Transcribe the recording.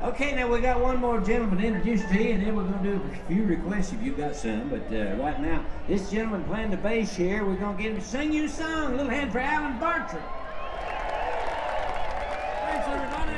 Okay, now we got one more gentleman to introduce to you, and then we're going to do a few requests if you've got some. But right now, this gentleman playing the bass here, we're going to get him to sing you a song. A little hand for Alan Bartram. Thanks, everybody.